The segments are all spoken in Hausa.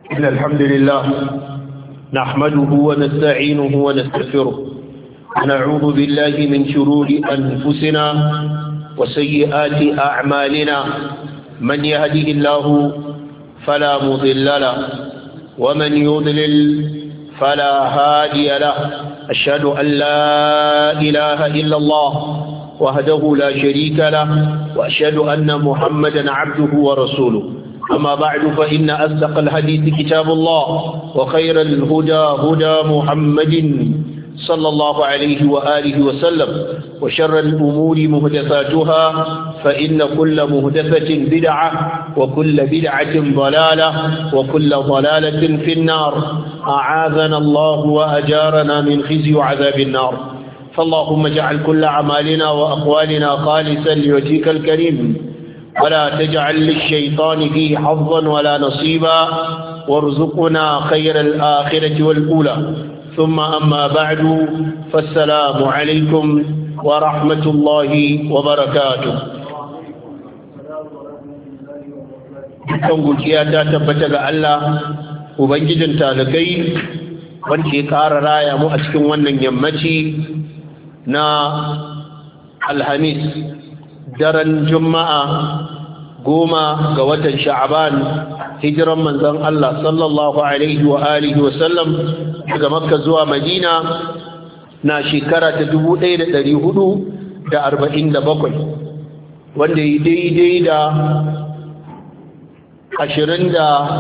إن الحمد لله نحمده ونستعينه ونستغفره ونعوذ بالله من شرور أنفسنا وسيئات أعمالنا من يهده الله فلا مضل له ومن يضلل فلا هادي له أشهد أن لا إله إلا الله وحده لا شريك له وأشهد أن محمدا عبده ورسوله أما بعد فإن أصدق الحديث كتاب الله وخير الهدى هدى محمد صلى الله عليه وآله وسلم وشر الأمور مهدثاتها فإن كل مهدثة بدعة وكل بدعة ضلالة وكل ضلالة في النار أعاذنا الله وأجارنا من خزي وعذاب النار فاللهم اجعل كل أعمالنا وأقوالنا خالصا لوجهك الكريم ولا تجعل للشيطان فيه حظا ولا نصيبا وارزقنا خير الآخرة والأولى ثم أما بعد فالسلام عليكم ورحمة الله وبركاته dukkan godiya ta tabbata ga Allah ubangijin talakai wanda ya ƙara raya mu a cikin wannan yammaci na alhamis daren juma'a 10 ga watan sha'aban hijiran manzon Allah sallallahu alaihi wa alihi wa sallam daga makka zuwa madina na shekara ta 1447 wanda yi daidai da 29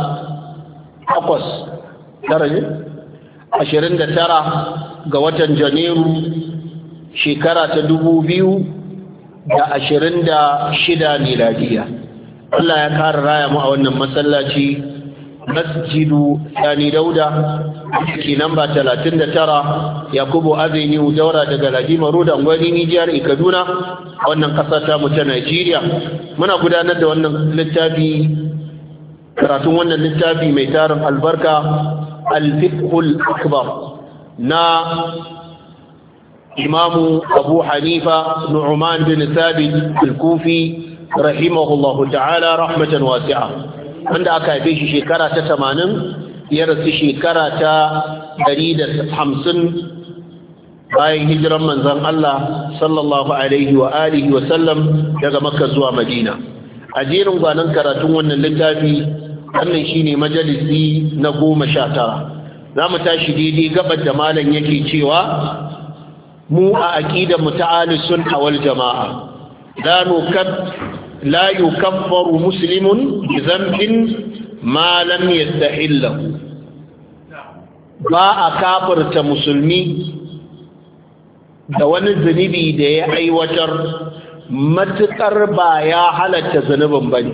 ga watan janairu shekara ta 2026 miladiya. Allah ya kara raya mu a wannan masallaci masjidu Sani Dauda ke namba 39 Yakubu Avenue Daura daga Ladima Road Angwani Nijiyar Kaduna a wannan kasa ta mu ta Najeriya. Muna gudanar da wannan littafi karatun wannan littafi mai tarin albarka Al-Fiqhul Akbar na Imamu Abu Hanifa Nu'man bin Thabit Al-Kufi rahimahullahu ta'ala rahmatan wasi'a wanda aka haife shi shekara ta 80 ya rasu shekara ta 150 bayan hijiran manzon Allah sallallahu alaihi wa alihi wa sallam daga Makka zuwa Madina. A jerin gwanan karatun wannan littafi wannan shine majalisi na 19 zamu tashi daidai gabar da malam yake cewa mu a aqidar mu ta ahlus sunna wal jamaa la yukaffaru muslimun bi dhanbin ma lam yastahillahu ba a kafirta musulmi da wani zunubi da ya aiwatar matukar ba ya halatta zunubin bane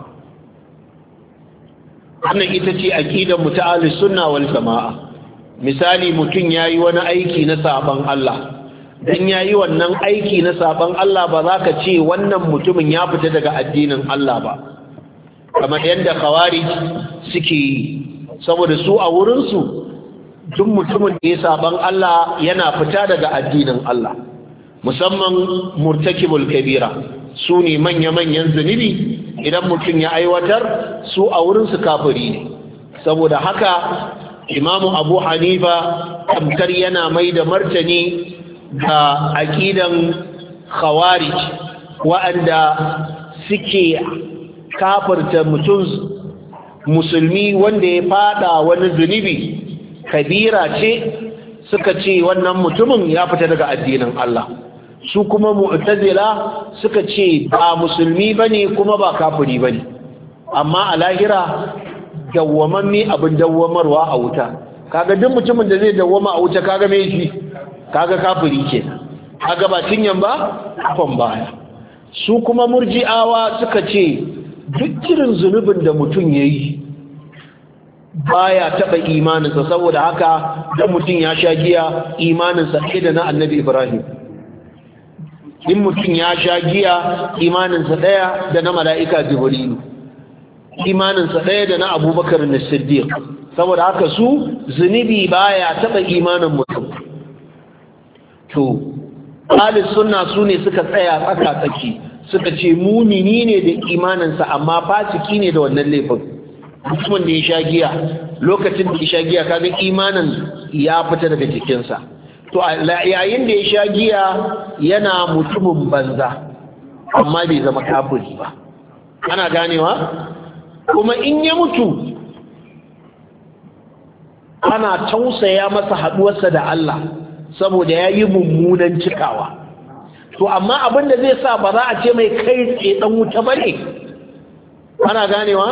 wannan ita ce aqidar mu ta ahlus sunna wal jamaa. Misali mutum yayi wani aiki na saban Allah dan yayi wannan aiki na saban Allah ba za ka ce wannan mutumin ya fita daga addinin Allah ba kamar yadda khawarij suke saboda su a wurin su duk mutumin da ya saban Allah yana fita daga addinin Allah musamman murtakibul kabira su ne manya-manyan zunubi idan mutum ya aiwatar su a wurin su kafiri ne saboda haka Imamu Abu Hanifa tamkar yana mai da martani ga aqidan khawarij wa'anda suke kafirta mutum musulmi wanda ya fada wani zunubi kabira ce suka ce wannan mutumin ya fita daga addinin Allah su kuma mu'tazila suka ce ba musulmi bane kuma ba kafiri bane amma a lahira dawwamamme abin dawwamarwa a wuta kaga duk mutumin da zai dawwama a wuta kaga me shi kaga kafiri kenan kaga ba cinyan ba kafan baya su kuma murji'awa suka ce duk irin zunubin da mutum yayi baya taba imaninsa saboda haka dan mutum ya sha giya imaninsa ɗaya da na Annabi Ibrahim in mutum ya sha giya imaninsa ɗaya da na mala'ika Jibrilu imaninsa ɗaya da na Abubakar as-Siddiq saboda haka su zunubi baya taba imanin mutum to ahlus sunna su ne suka tsaya tsaka tsaki suka ce mumini ne da imaninsa amma fasiki ne da wannan laifin mutumin da ya sha giya lokacin da ya sha giya kaga imanin ya fita daga jikinsa to yayin da ya sha giya yana mutumin banza amma bai zama kafiri ba ana ganewa kuma in ya mutu ana tausaya masa haduwarsa da Allah saboda ya yi mummunan cikawa to amma abin da zai sa ba za a ce mai kai tsaye dan wuta bane ana ganewa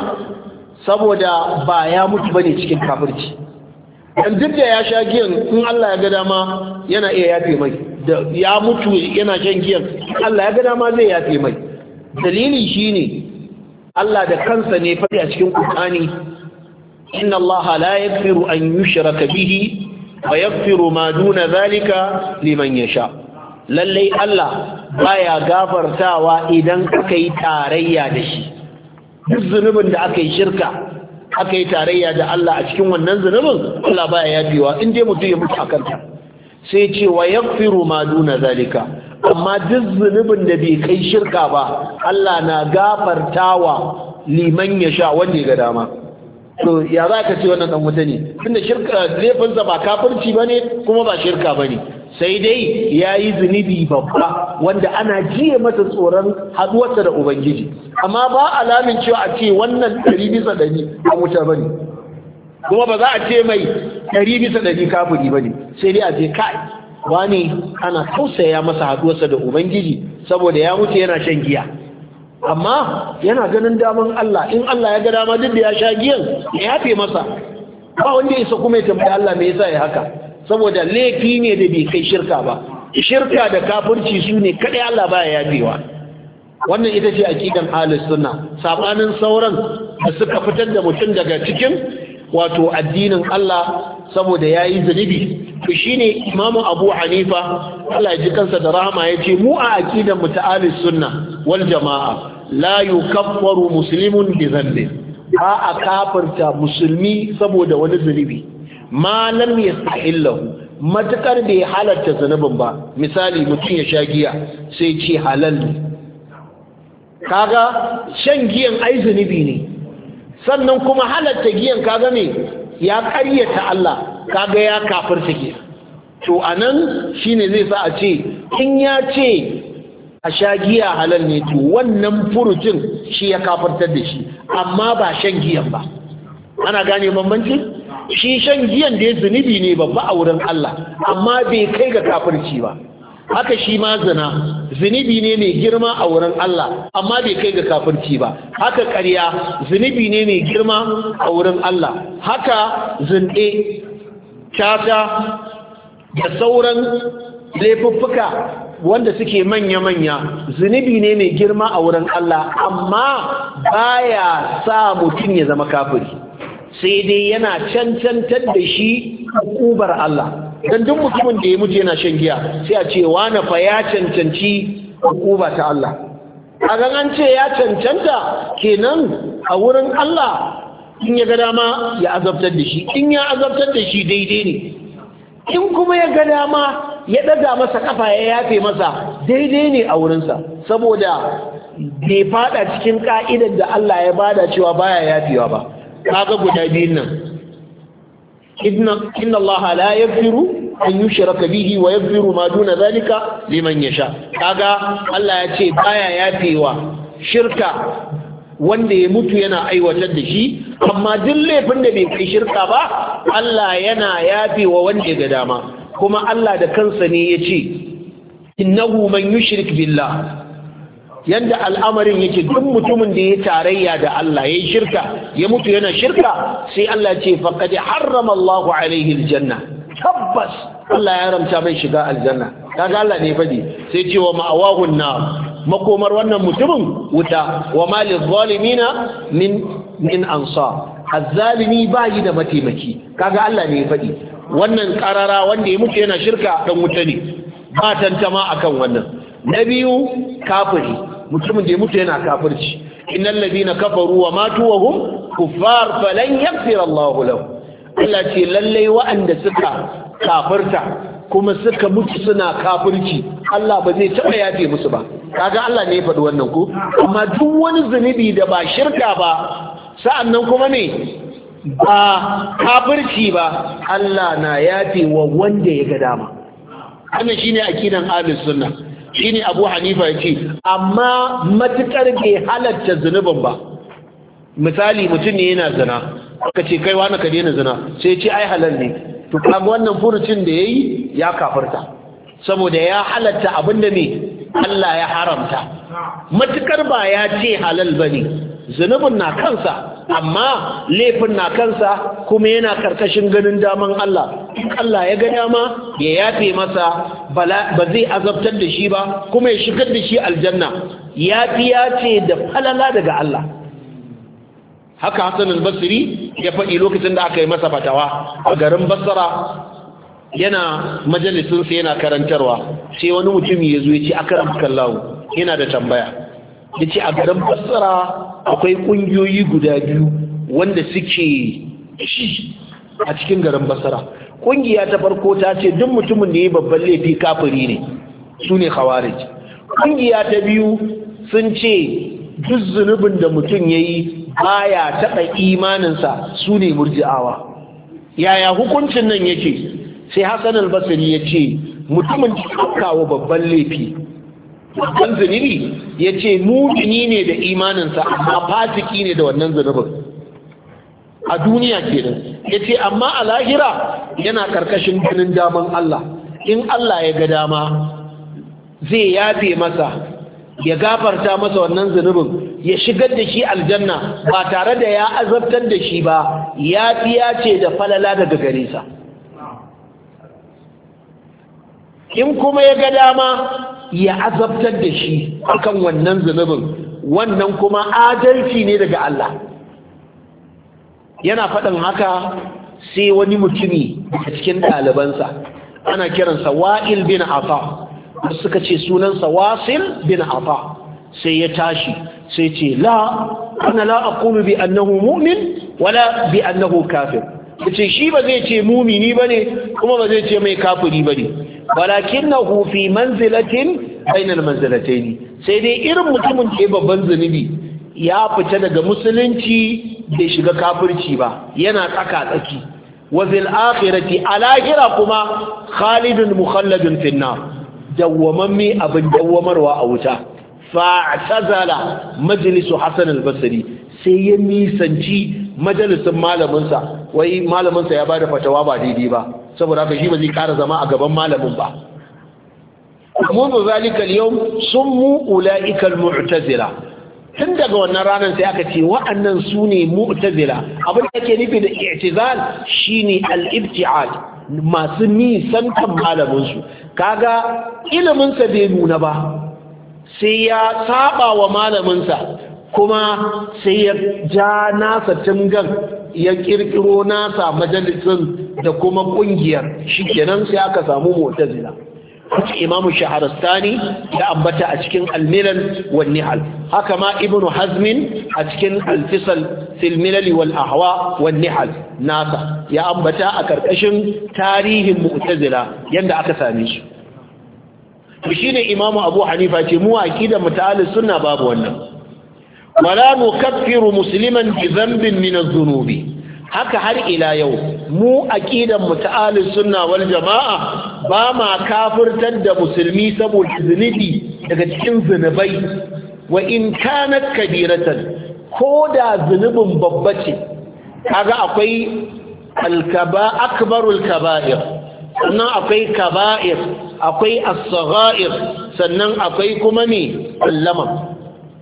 saboda ba ya mutu bane cikin kafirci dan duk da ya sha giyan in Allah ya ga dama yana iya yafe mai da ya mutu yana shan giyan Allah ya ga dama zai yafe mai dalili shine Allah da kansa ne faɗi a cikin Qur'ani inna Allah la yaghfiru an yushraka bihi wa yaghfiru ma duna zalika liman yasha lalle Allah baya gafartawa idan aka yi tarayya da shi duk zunubin da aka yi shirka aka yi tarayya da Allah a cikin wannan zunubin Allah baya yafewa in dai mutum ya mutu akan ta sai ce wa yaghfiru ma duna zalika amma duk zunubin da bai kai shirka ba Allah na gafartawa liman ya sha wanda ya ga dama to ya za ka ce wannan dan wuta ne tunda shirka laifinsa ba kafirci bane kuma ba shirka bane sai dai yayi zunubi babba wanda ana jiye masa tsoron haduwarsa da ubangiji amma ba alamin cewa a ce wannan 100% a wuta bane kuma ba za a ce mai 100% kafiri bane sai dai a ce kai wani ana tausaya masa haduwarsa da ubangiji saboda ya mutu yana shan giya amma yana ganin daman Allah in Allah ya ga dama duk da ya sha giyan ya yafe masa ba wanda ya isa kuma ya tambayi Allah me yasa ya haka saboda laifi ne da bai kai shirka ba shirka da kafirci su ne kadai Allah baya yafewa wannan ita ce aqidan ahlus sunna sabanin sauran da suka fitar da mutum daga cikin wato addinin Allah saboda yayi zunubi to shine Imam Abu Hanifa Allah ya ji kansa da rahama yace mu a aqidan mu ta ahlus sunna wal jamaa la yukaffaru muslimun bi dhanbi ba a kafirta musulmi saboda wani zunubi ma lam yastahillahu matakar da ya halatta zunubin ba misali mutum ya sha giya sai ce halal ne kaga shan giyan ai zunubi ne sannan kuma halatta giyan kaga ne ya ƙaryata Allah kaga ya kafirta ke to anan shine zai sa a ce in ya ce a sha giya halal ne to wannan furucin shi ya kafirtar da shi amma ba shan giyan ba ana gane bambanci shi shan giyan da ya zunubi ne babba a wurin Allah amma bai kai ga kafirci ba haka shi ma zina zunubi ne mai girma a wurin Allah amma bai kai ga kafirci ba haka ƙarya zunubi ne mai girma a wurin Allah haka zinde tata da sauran laifuffuka wanda suke manya-manya zunubi ne mai girma a wurin Allah amma baya sa mutum ya zama kafiri sai dai yana cancantar da shi hukubar Allah dan duk mutumin da ya mutu yana shan giya sai a ce wani fa ya cancanci hukuba ta Allah kaga an ce ya cancanta kenan a wurin Allah in ya ga dama ya azabtar da shi in ya azabtar da shi daidai ne in kuma ya ga dama ya daga masa kafa ya yafe masa daidai ne a wurinsa saboda bai fada cikin ka'idar da Allah ya bada cewa baya yafewa ba kaga guda biyun nan inna Allah la yaghfiru an yushraka bihi wa yaghfiru ma duna zalika liman yasha kaga Allah ya ce baya yafewa shirka wanda ya mutu yana aiwatar da shi amma duk laifin da bai kai shirka ba Allah yana yafewa wanda ya ga dama kuma Allah da kansa ne ya ce innahu man yushrik billah yanda al'amarin yake duk mutumin da ya tarayya da Allah yayin shirka ya mutu yana shirka sai Allah ce faqad harrama Allahu alaihi aljanna tabbas Allah ya haramta mai shiga aljanna kaga Allah ne fadi sai ce wa ma'awahu an-nar makomar wannan mutumin wuta wa malil zalimina min ansar azzalimi bayi da mataimaki kaga Allah ne fadi wannan karara wanda ya mutu yana shirka dan wuta ne ba tantama akan wannan na biyu kafiri mutumin da ya mutu yana kafirci innal ladina kafaru wa matu wa hum kuffar falan yaghfir Allah lahum Allah ce lalle wa'anda suka kafirta kuma suka mutu suna kafirci Allah ba zai taba yafe musu ba kaga Allah ne ya faɗi wannan ko amma duk wani zunubi da ba shirka ba sa'annan kuma ne ba kafirci ba Allah na yafe wa wanda ya ga dama. Wannan shine akidan ahlus sunna. Shine Abu Hanifa yace amma matukar bai halatta zunubin ba. Misali mutum ne yana zina, aka ce kai wani ka daina zina, sai ce ai halal ne. To kaga wannan furucin da yayi ya kafirta. Saboda ya halatta abinda ne Allah ya haramta. Matukar ba ya ce halal bane, zunubin na kansa amma laifin na kansa kuma yana karkashin ganin daman Allah. Allah ya ga dama ya yafe masa ba zai azabtar da shi ba kuma ya shigar da shi aljanna. Yafiya ce da falala daga Allah. Haka Hassan al-Basri ya faɗi lokacin da aka yi masa fatawa a garin Basra, yana majalisinsa yana karantarwa, sai wani mutum ya zo ya ce akram kallahu yana da tambaya. Ya ce a garin Basra akwai ƙungiyoyi guda biyu wanda suke a cikin garin Basra. Ƙungiya ta farko ta ce duk mutumin da ya yi babban laifi kafiri ne, su ne khawarij. Ƙungiya ta biyu sun ce duk zunubin da mutum ya yi baya taɓa imaninsa, su ne murji'awa. Yaya hukuncin nan yake? Sai Hassan al-Basri ya ce mutumin da kawo babban laifi, babban zunubi, ya ce mumini ne da imaninsa amma fasiki ne da wannan zunubin a duniya kenan. Ya ce amma a lahira yana karkashin ganin daman Allah. In Allah ya ga dama zai yafe masa, ya gafarta masa wannan zunubin, ya shigar da shi aljanna ba tare da ya azabtar da shi ba. Yafiya ce da falala daga gare sa. In kuma ya ga dama ya azabtar da shi akan wannan zunubin, wannan kuma adalci ne daga Allah. Yana faɗin haka sai wani mutumi a cikin ɗalibansa ana kiransa Wa'il bin Afa, suka ce sunansa Wasil bin Afa. Sai ya tashi sai ce ana la aqulu bi annahu mu'min wala bi annahu kafir. Yace shi ba zai ce mumini bane kuma ba zai ce mai kafiri bane, walakinahu fi manzilatin bainal manzilatayn. Sai dai irin mutumin da babban zunubi ya fita daga musulunci bai shiga kafirci ba, yana tsaka tsaki. Wa fil akhirati alahira kuma khalidun mukhalladun fin nar, dawwamammi abin dawwamarwa a wuta. Fa'tazala majlisu Hassan al-Basri, sai ya nisanci majalisin malaminsa. Wai malaminsa ya bada fatawa ba daidai ba, saboda haka shi ba zai kara zama a gaban malamin ba. منذ ذلك اليوم سموا أولئك المعتزلة. tun daga wannan ranar sai aka ce wa'annan su ne mu'tazila. Abin da ake nufi da i'tizal shine al-ibti'ad, masu nisan kan malaminsu. Kaga iliminsa bai nuna ba, sai ya saba wa malaminsa, kuma sai ya ja nasa tungan ya kirkiro nasa majalisin da kuma kungiyar, shikenan sai aka samu mu'tazila. Imam Shahrastani ya ambata a cikin Al-Milal wal Nihal, haka ma Ibn Hazm a cikin Al-Fisal fil Milal wal Ahwa wal Nihal nasa ya ambata a karkashin tarihin Mu'tazila yanda aka same shi. Shine Imam Abu Hanifa ce mu aqidar muta'allis sunna babu wannan. Wala nukaffiru musliman bi dhanbin min adh-dhunubi. Haka har ila yau mu aqidan muta'allis sunna wal jama'a ba ma kafirtar da musulmi saboda zunubi daga cikin zunubai, wa in kanat kabiratan, ko da zunubin babba ce. Kaga akwai akbarul kaba'ir, sannan akwai kaba'ir, akwai as-sagha'ir, sannan akwai kuma ne allama.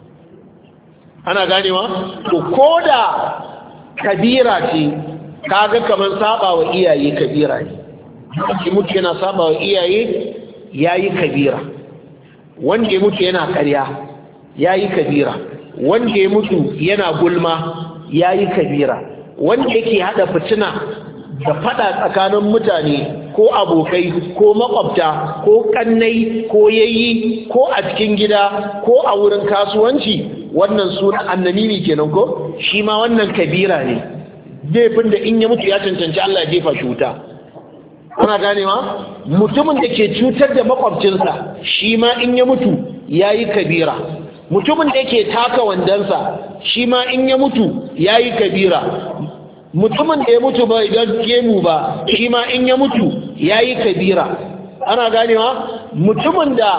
Ana ganewa? To koda kabira ce, kaga kaman saba wa iyaye kabira ne. Wanda mutu yana saba wa iyaye yayi kabira. Wanda ya mutu yana ƙarya yayi kabira. Wanda ya mutu yana gulma yayi kabira. Wanda yake hada fitina da fada tsakanin mutane ko abokai ko makwabta ko kannai ko yayi ko a cikin gida ko a wurin kasuwanci, wannan sunan annamimi kenan ko shi ma wannan kabira ne, laifin da in ya mutu ya cancanci Allah ya jefa shi wuta. Ana ganewa? Mutumin da ke cutar da makwabcinsa shi ma in ya mutu yayi kabira. mutumin da yake taka wandansa shi ma in ya mutu yayi kabira mutumin da ya mutu ba idan gemu ba shi ma in ya mutu yayi kabira ana ganewa mutumin da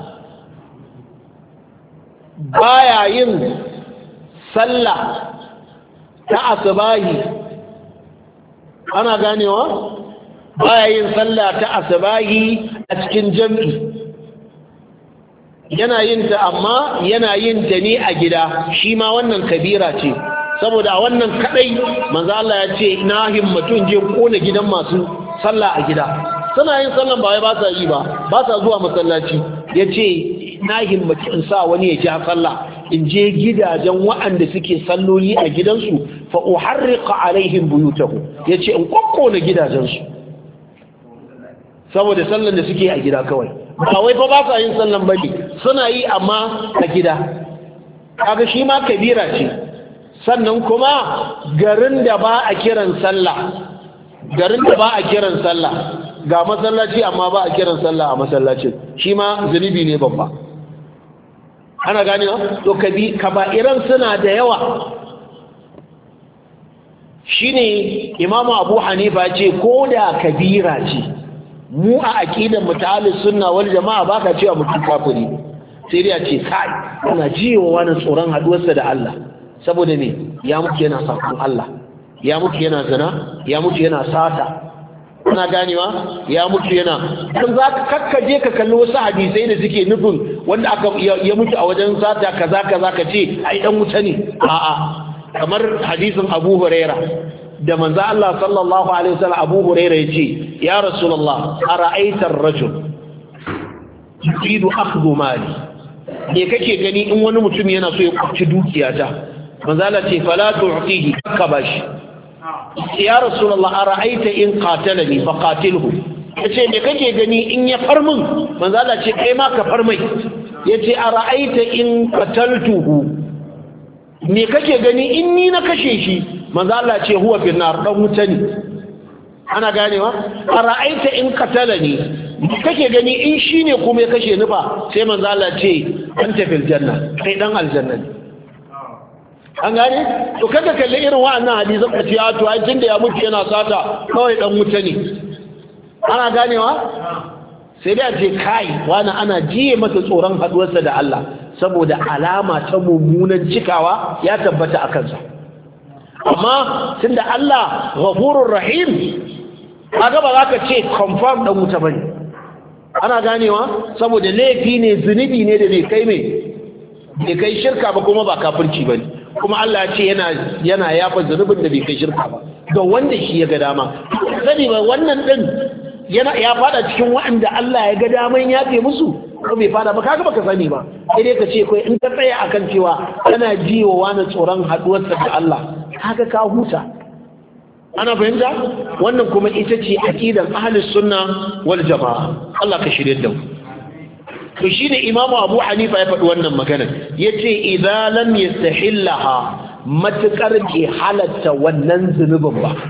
baya yin sallah ta asbahi ana ganewa baya yin sallah ta asbahi a cikin jami'i yana yin ta amma yana yin ta ne a gida shi ma wannan kabira ce saboda wannan kadai manzo Allah ya ce na himmatu je kona gidan masu sallah a gida suna yin sallan ba wai ba sa yi ba sa zuwa masallaci yace na himmatu in sa wani ya ja sallah in je gidajen waɗanda suke salloli a gidansu fa uharriqa alaihim buyutahum yace in kokkona gidajensu saboda sallan da suke a gida kawai ba wai fa ba sa yin sallan bane suna yi amma a gida kaga shi ma kabira ce sannan kuma garin da ba a kiran sallah ga masallaci amma ba a kiran sallah a masallacin shi ma zunubi ne babba ana gane to kaba'iran suna da yawa shine imamu abu hanifa ce ko da kabira ce mu a aqidar mutalis sunna wal jama'a baka cewa mutum kafiri sai dai a ce kai ana jiwa wani tsoron haduwarsa da Allah saboda me ya mutu yana sakon Allah ya mutu yana zina ya mutu yana sata kuna ganewa ya mutu yana dan zaka kakkaje ka kalli wasu hadisai da suke nufin wanda aka ya mutu a wajen sata kaza ka ce ai dan wuta ne a'a kamar hadisin Abu Huraira da manzo Allah sallallahu alaihi wasallam Abu Huraira yace ya Rasulullah ara'aita ar-rajul yuridu akhdhu mali me kake gani in wani mutum yana so ya kwaci dukiyata manzo Allah ce fala tu'tihi ka bashi ya Rasulullah ara'aita in qatalani fa qatilhu yace me kake gani in ya farmin manzo Allah ce kai ma ka farmai yace ara'aita in qataltuhu me kake gani in ni na kashe shi manzo Allah ce huwa fil nar dan wuta ne ana ganewa ara'aita in qatalani kake gani in shine kuma ya kashe ni fa sai manzo Allah ce anta fil janna kai dan aljanna ne an gane to kaga kalle irin wa'annan hadisan ka ce to ai tunda ya mutu yana sata kawai dan wuta ne ana ganewa sai da ce kai wani ana jiye masa tsoron haduwarsa da Allah saboda alama ta mummunan cikawa ya tabbata a kansa amma tunda Allah ghafurur rahim kaga ba za ka ce confirm dan wuta bane ana ganewa saboda laifi ne zunubi ne da bai kai shirka ba kuma ba kafirci bane kuma Allah ya ce yana yafa zunubin da bai kai shirka ba ga wanda shi ya ga dama sani ba wannan din ya fada cikin waɗanda Allah ya ga daman yafe musu ko bai fada ba kaga baka sani ba sai dai ka ce kai in ka tsaya akan cewa kana jiwa wani tsoron haduwarsa da Allah kaga ka huta ana fahimta wannan kuma ita ce aqidar ahlus sunna wal jamaa Allah ka shirye da mu to shine imamu Abu Hanifa ya faɗi wannan magana yace idza lam yastahillaha matakar ke halatta wannan zunubin ba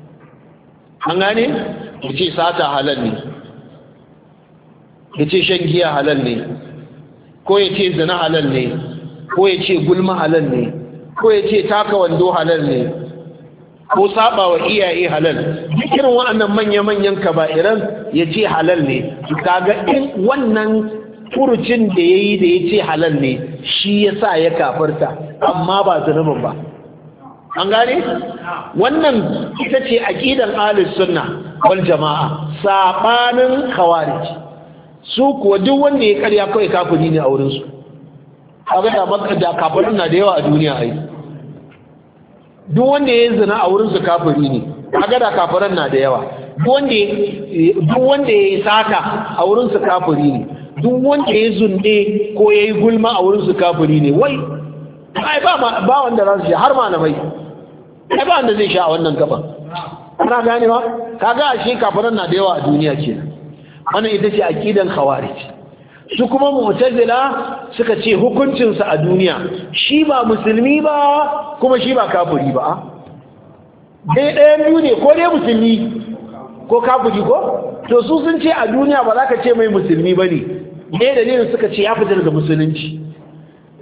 an gane yace sata halal ne yace shan giya halal ne ko yace zina halal ne ko yace gulma halal ne ko yace taka wando halal ne ko saba wa iyaye halal irin wa'annan manya-manyan kaba'iran yace halal ne kaga in wannan furucin da yayi da yace halal ne shi yasa ya kafirta amma ba zunubin ba an gane wannan ita ce aqidan ahlus sunna wal jamaa sabanin khawarij su kuwa duk wanda ya karya kai kafiri ne a wurin su kaga da baka da kafirin na da yawa a duniya ai duk wanda ya zina a wurin su kafiri ne kaga da kafiran na da yawa duk wanda ya sata a wurin su kafiri ne duk wanda ya zunde ko yayi gulma a wurin su kafiri ne wai ai ba wanda za su har malamai ai ba wanda zai sha a wannan gaban kana ganewa kaga ashe kafiran na da yawa a duniya kenan wannan ita ce aqidan khawarij su kuma mu'tazila suka ce hukuncin sa a duniya shi ba musulmi ba kuma shi ba kafiri ba dai ɗayan biyu ne ko dai musulmi ko kafiri ko to su sun ce a duniya ba za ka ce mai musulmi bane dai dalilin suka ce ya fita daga musulunci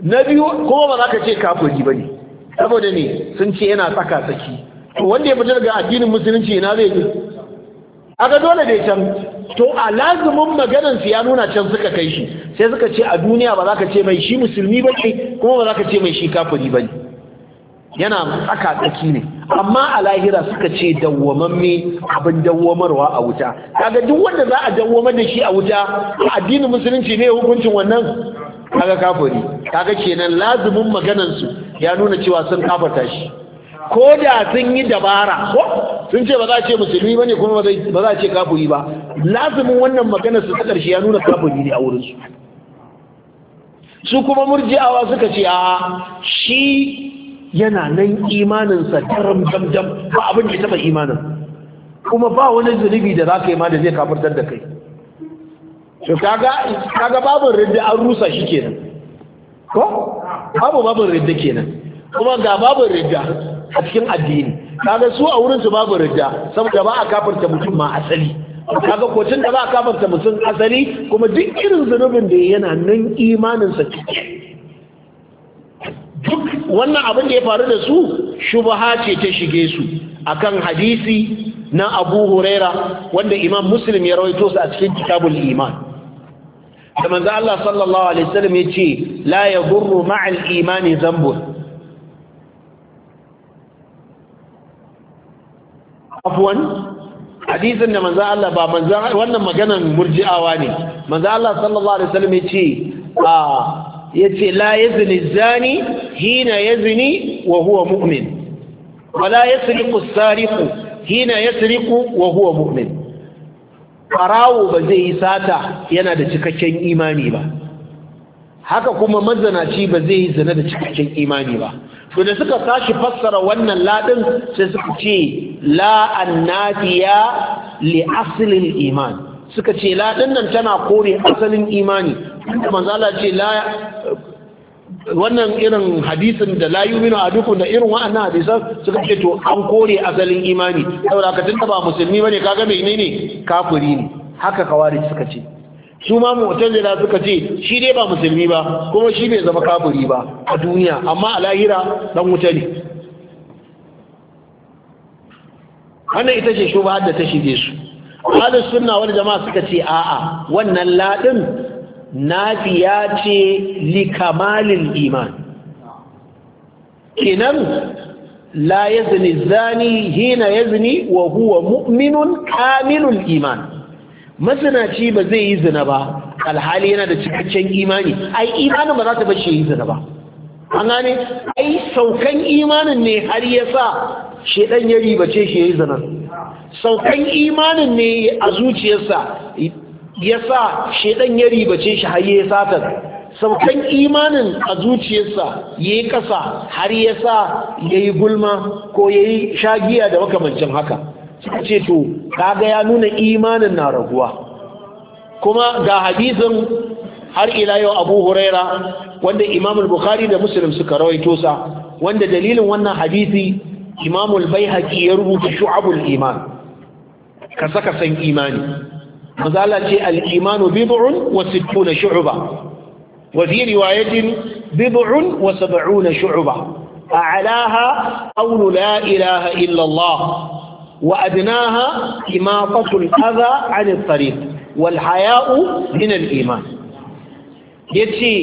na biyu kuma ba za ka ce kafiri ba ne saboda ne sun ce yana tsaka tsaki wanda ya fita daga addinin musulunci na zai yi aka dole da can to a lazumin maganansu ya nuna can suka kai shi sai suka ce a duniya ba za ka ce mai shi musulmi ba ne kuma ba za ka ce mai shi kafiri ba ne yana tsaka tsaki ne amma a lahira suka ce dawwamamme abin dawwamarwa a wuta kaga duk wanda za a dawwamar da shi a wuta a addinin musulunci ne hukuncin wannan kaga kafiri kaga kenan lazumin maganansu ya nuna cewa sun kafarta shi ko da sun yi dabara ko sun ce ba za a ce musulmi ba ne kuma ba za a ce kafiri ba lazumin wannan maganarsu ta ƙarshe ya nuna kafiri ne a wurinsu su kuma murji'awa suka ce a shi yana nan imaninsa daram damdam ba abin da ya taɓa imanin kuma ba wani zunubi da za ka yi ma da zai kafirtar da kai to kaga babin ridda an rusa shi kenan ko babin ridda kenan kuma ga babin ridda a cikin addini kaga su a wurin su babu ridda saboda ba a kafirta mutum ma asali kaga ko tun da ba a kafirta mutum asali kuma duk irin zunubin da yana nan imanin sa cike duk wannan abin da ya faru da su shubha ce ta shige su akan hadisi na Abu Huraira wanda Imam Muslim ya rawaito sa a cikin Kitabul Iman da manzo Allah sallallahu alaihi wasallam yace la yadurru ma'al imani dhanbun afwan hadisin da manzo Allah ba manzo wannan maganan murji'awa ne manzo Allah sallallahu alaihi wasallam yace la yazni zani hina yazni wa huwa mu'min wa la yasriqu as-sariqu hina yasriqu wa huwa mu'min farawo ba zai yi sata yana da cikakken imani ba haka kuma mazanaci ba zai yi zina da cikakken imani ba to da suka tashi fassara wannan ladin sai suka ce la annafiya li aslil iman suka ce ladin nan tana kore asalin imani manzo Allah ce la wannan irin hadisin da la yu'minu ahadukum da irin wa'annan hadisan suka ce to an kore asalin imani saboda ka tunda ba musulmi bane kaga menene kafiri ne haka kawari suka ce su ma mu'tazila suka ce shi dai ba musulmi ba kuma shi bai zama kafiri ba a duniya amma a lahira dan wuta ne wannan ita ce shubha da ta shige su ahlus sunna wal jama'a suka ce a'a wannan ladin nafiya ce li kamalil iman kenan la yazni zani hina yazni wa huwa mu'minun kamilul iman mazinaci ba zai yi zina ba alhali yana da cikakken imani ai imanin ba za ta bace yi zina ba an gane ai saukan imanin ne har ya sa shedan ya ribace shi yayi zina saukan imanin ne a zuciyarsa ya sa shedan ya ribace shi har ya satar saukan imanin a zuciyarsa ya yi ƙasa har ya sa ya yi gulma ko ya yi shagiya da makamancin haka suka ce to kaga ya nuna imanin na raguwa kuma ga hadisin har ila yau Abu Huraira wanda Imam al-Bukhari da Muslim suka rawaito sa wanda dalilin wannan hadisi Imam al-Baihaqi ya rubuta Shu'abul Iman ka saka san imani mazala ce al-imanu bid'un wa sittuna shu'ba وفي رواية بضع وسبعون شعبة أعلاها قول لا إله إلا الله وأدناها إماطة الأذى عن الطريق والحياء من الإيمان يتي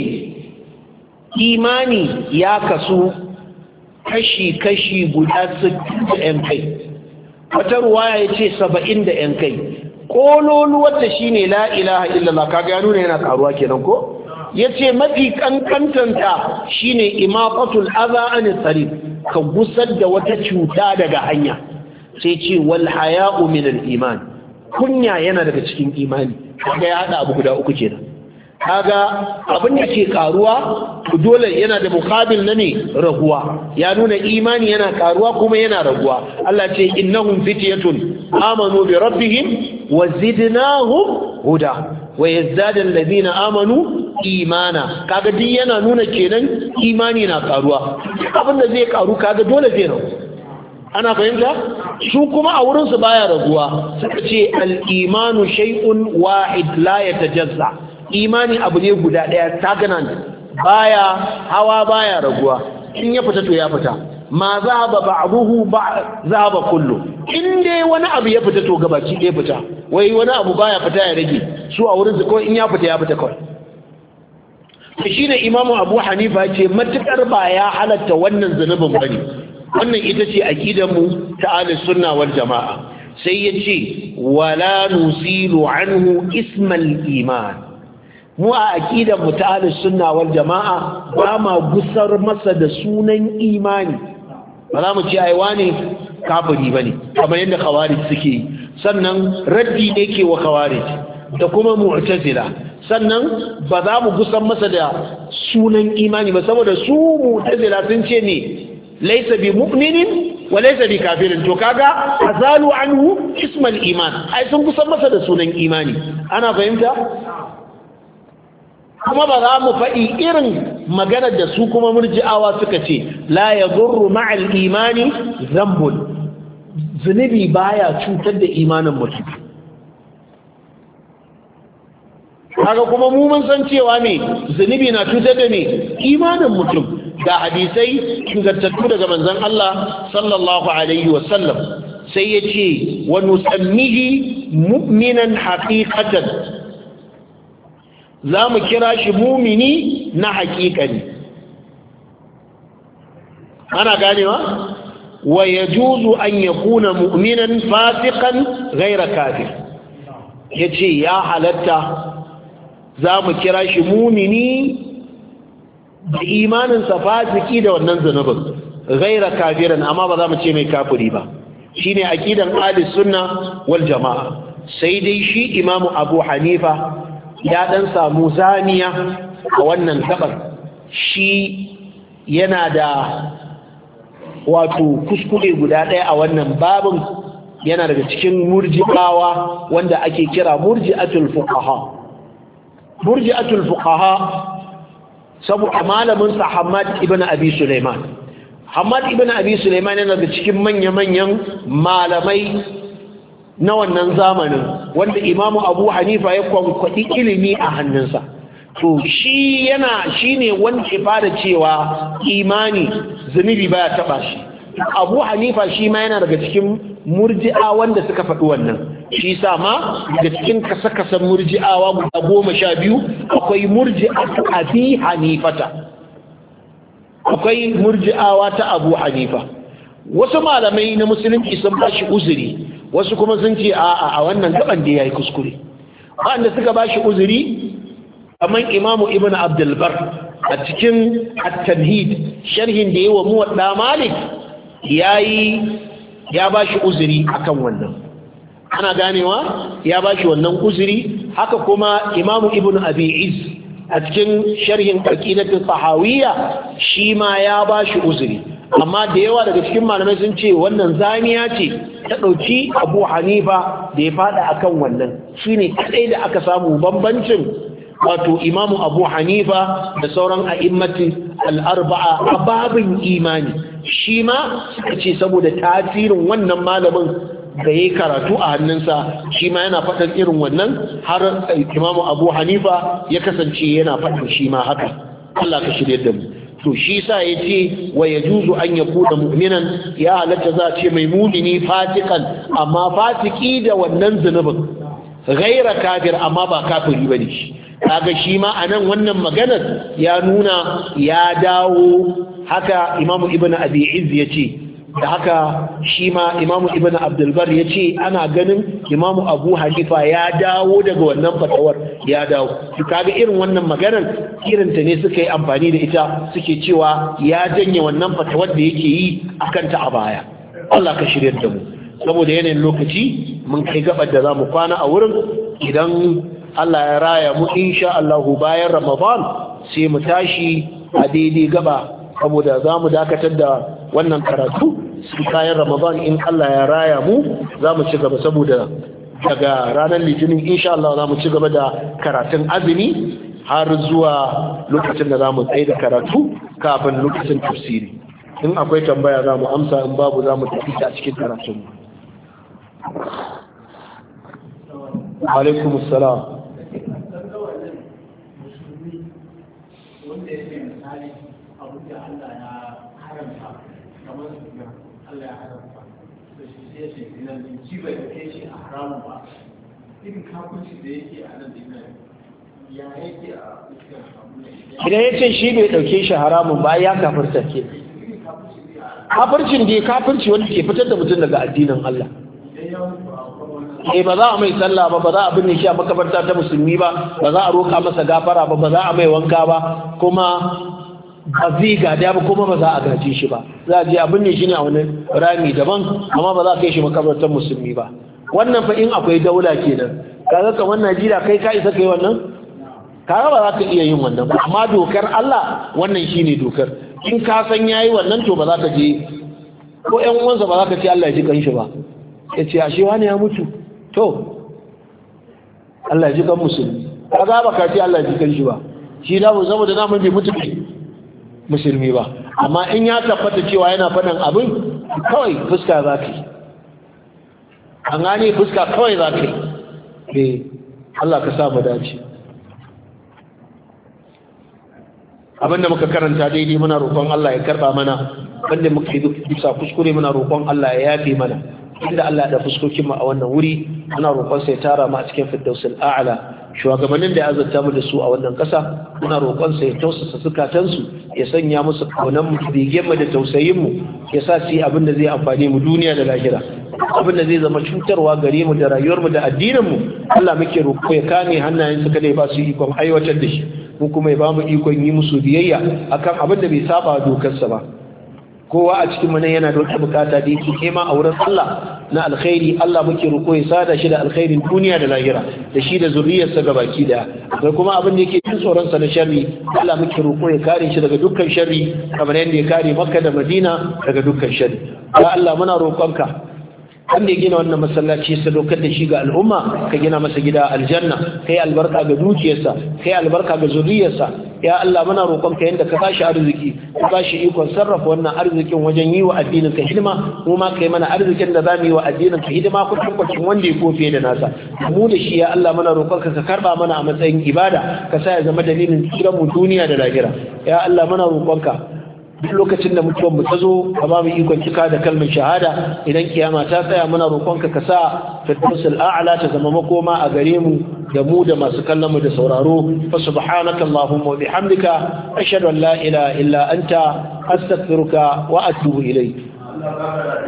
إيماني يا كسو كشي كشي قداسك أمكي وترواية يتي 70 أمكي قولوا لوتشيني لا إله إلا الله كاقانون هنا كارواكي نمكو yace mafi kankantanta shine imaqatul adha an tariq ka gusar da wata cuta daga hanya sai ce wal haya'u min al iman kunya yana daga cikin imani kaga ya hada abu guda uku kenan kaga abin da ke karuwa to dole yana da muqabil na ne raguwa ya nuna imani yana karuwa kuma yana raguwa Allah ce innahum fityatun amanu bi rabbihim wa zidnahum huda wa yazdadu alladhina amanu imana kaga duk yana nuna kenan imani na karuwa abin da zai karu kaga dole zai ragu ana fahimta su kuma a wurin su baya raguwa suka ce al-imanu shay'un wahid la yatajazza imani abu ne guda daya taganan baya hawa baya raguwa, in ya fita to ya fita. Ma zahaba ba'dahu zahaba kullu, in dai wani abu ya fita to gabaki ɗaya fita. Wai wani abu baya fita ya rage, su a wurin su kawai in ya fita ya fita kawai. to shine Imam Abu Hanifa ce matukar ba ya halatta wannan zunubin bane, wannan ita ce aqidar mu ta ahlus sunna wal jamaa. Sai yace wala nusilu anhu ismal iman, mu a aqidar mu ta ahlus sunna wal jamaa ba ma gusar masa da sunan imani, ba za mu ce ai wane kafiri bane kamar yadda khawarij suke. Sannan raddi ne ke wa khawarij da kuma mu'tazila. Sannan ba za mu gusan masa da sunan imani ba, saboda su mu'tazila sun ce ne laysa bi mu'minin wa laysa bi kafirin, to kaga azalu anhu ismal iman, ai sun gusan masa da sunan imani. Ana fahimta? Kuma ba za mu faɗi irin maganar da su kuma murji'awa suka ce la yadurru ma'al imani dhanbun, zunubi baya cutar da imanin mutum. kaga kuma mu mun san cewa ne zunubi na cutar da ne imanin mutum, da hadisai ingantattu daga manzon Allah sallallahu alaihi wasallam. sai yace wa nusammihi mu'minan haqiqatan, za mu kira shi mumini na haƙiƙani. ana ganewa? wa yajuzu an yakuna mu'minan fasiqan ghayra kafir, yace ya halatta za mu kira shi mumini da imaninsa fasiki da wannan zunubin ghayra kafiran, amma ba za mu ce mai kafiri ba. shine aqidan ahlus sunna wal jamaa. sai dai shi Imamu Abu Hanifa ya dan samu zaniya a wannan gabar, shi yana da wato kuskure guda ɗaya a wannan babin. yana daga cikin murji'awa wanda ake kira murji'atul fuqaha. murji'atul fuqaha saboda malamin sa Hammad ibn Abi Sulaiman. Hammad ibn Abi Sulaiman yana daga cikin manya-manyan malamai na wannan zamanin wanda Imamu Abu Hanifa ya kwankwaɗi ilimi a hannunsa. to shi ne wanda ya fara cewa imani zunubi baya taba shi. Abu Hanifa shi ma yana daga cikin murji'a wanda suka faɗi wannan. shi sa ma daga cikin kasa-kasan murji'awa guda 12 akwai murji'a ta Abi Hanifata, akwai murji'awa ta Abu Hanifa. wasu malamai na musulunci sun ba shi uzuri, wasu kuma sun ce a wannan gaban da yayi kuskure. wanda suka ba shi uzuri kamar Imamu Ibn Abdul Bar a cikin At-Tamhid sharhin da yayi wa Muwatta Malik ya ba shi uzuri akan wannan. ana ganewa, ya ba shi wannan uzuri. haka kuma Imamu Ibn Abi Izz a cikin sharhin Aqidatu Tahawiyya shi ma ya ba shi uzuri. amma da yawa daga cikin malamai sun ce wannan zaniya ce ta ɗauki Abu Hanifa da ya fada akan wannan. shine kadai da aka samu bambancin wato Imamu Abu Hanifa da sauran a'immati al-arba'a a babin imani. shi ma suka ce saboda tasirin wannan malamin da yayi karatu a hannunsa, shi ma yana faɗin irin wannan, har Imamu Abu Hanifa ya kasance yana faɗin shi ma haka. Allah ka shirye da mu. to shi sa ya ce wa ya juzu an ya kuda mu'minan, ya halatta za a ce mai mumini fasikan, amma fasiki da wannan zunubin gaira kafir, amma ba kafiri bane shi. kaga shi ma anan wannan maganar ya nuna ya dawo. haka Imamu Ibn Abi Izz ya ce, da haka shi ma Imamu Ibn Abdul Bar ya ce ana ganin Imamu Abu Hanifa ya dawo daga wannan fatawar, ya dawo. kaga irin wannan maganar irinta ne suka yi amfani da ita, suke cewa ya janye wannan fatawar da yake yi akan ta a baya. Allah ka shirya da mu. saboda yanayin lokaci mun kai gabar da zamu kwana a wurin. idan Allah ya raya mu insha Allah bayan Ramadan sai mu tashi a daidai gaba, saboda zamu dakatar da wannan karatu sai bayan Ramadan in Allah ya raya mu zamu ci gaba, saboda daga ranar Litinin insha Allah zamu ci gaba da karatun azumi har zuwa lokacin da zamu tsaye da karatu kafin lokacin tafsiri. in akwai tambaya zamu amsa, in babu zamu tafi a cikin karatun. Alaikum assalam. bai da kai shi a haramun ba irin kafirci da yake a nan dinnan ya yake a fuskar abu ne idan ya ce shi bai ɗauke shi haramun ba ya kafirta ke kafircin da kafirci wanda ke fitar da mutum daga addinin Allah ba za a mai sallah ba za a binne shi a makabarta ta musulmi ba za a roka masa gafara ba za a mai wanka ba kuma ba zai gada ba kuma ba za a gaje shi ba za a je a binne shi ne a wani rami daban amma ba za a kai shi makabartar musulmi ba wannan fa in akwai daula kenan kaga kamar Najeriya kai ka isa kai wannan kaga ba za ka iya yin wannan ba amma dokar Allah wannan shine dokar in ka san yayi wannan to ba za ka je ko ƴan uwansa ba za ka ce Allah ya ji kanshi ba ya ce ashe wani ya mutu to Allah ya ji kan musulmi kaga ba ka ce Allah ya ji kanshi ba shi da mu saboda namun bai mutu musulmi ba amma in ya tabbata cewa yana faɗin abin kawai fuska za ka yi an gane fuska kawai za ka yi Allah ka sa mu dace abinda muka karanta daidai muna roƙon Allah ya karba mana wanda muka yi bisa kuskure muna roƙon Allah ya yafe mana inda Allah da fuskokin mu a wannan wuri muna roƙon sa ya tara mu a cikin firdausul a'la shugabannin da ya azurta mu da su a wannan ƙasa muna roƙon sa ya tausasa zukatan su ya sanya musu kaunan mu begen mu da tausayin mu ya sa su yi abin da zai amfane mu duniya da lahira abin da zai zama cutarwa gare mu da rayuwar mu da addinin mu Allah muke roƙo ya kame hannayen su kada ya ba su ikon aiwatar da shi mu kuma ya ba mu ikon yi musu biyayya akan abin da bai saba dokarsa ba kowa a cikin mu yana da wata bukata da yake kema a wurin Allah na alkhairi Allah muke roƙo ya sada shi da alkhairin duniya da lahira da shi da zuriyarsa gabaki daya da kuma abin da yake jin tsoron sa na sharri Allah muke roƙo ya kare shi daga dukkan sharri kamar yadda ya kare Makka da Madina daga dukkan sharri ya Allah muna roƙonka wanda ya gina wannan masallaci ya sadaukar da shi ga al'umma ka gina masa gida aljanna kai albarka ga dukiyarsa kai albarka ga zuriyarsa ya Allah muna roƙon ka yanda ka bashi arziki ka bashi ikon sarrafa wannan arzikin wajen yi wa addinin ka hidima mu ma kai mana arzikin da zamu yi wa addinin ka hidima ko tabbacin wanda ya kofe da nasa mu da shi ya Allah muna roƙon ka ka karba mana a matsayin ibada ka sa ya zama dalilin tsiran mu duniya da lahira ya Allah muna roƙon ka duk lokacin da mutuwar mu ta zo ka ba mu ikon cika da kalmar shahada idan kiyama ta tsaya muna roƙonka ka sa firdausul a'la ta zama makoma a gare mu da mu da masu kallon mu da sauraro fa subhanaka allahumma wa bihamdika ashhadu an la ilaha illa anta astaghfiruka wa atubu ilayk